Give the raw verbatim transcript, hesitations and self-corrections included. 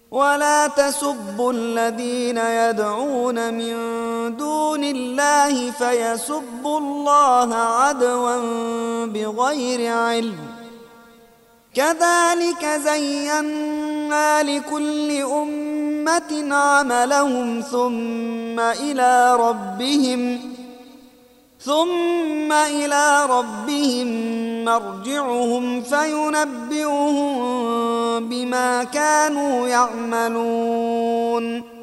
ولا تسبوا الذين يدعون من دون الله فيسبوا الله عدوا بغير علم، كذلك زينا لكل أمة عملهم ثم إلى ربهم ثم إلى ربهم مرجعهم فينبئهم بما كانوا يعملون.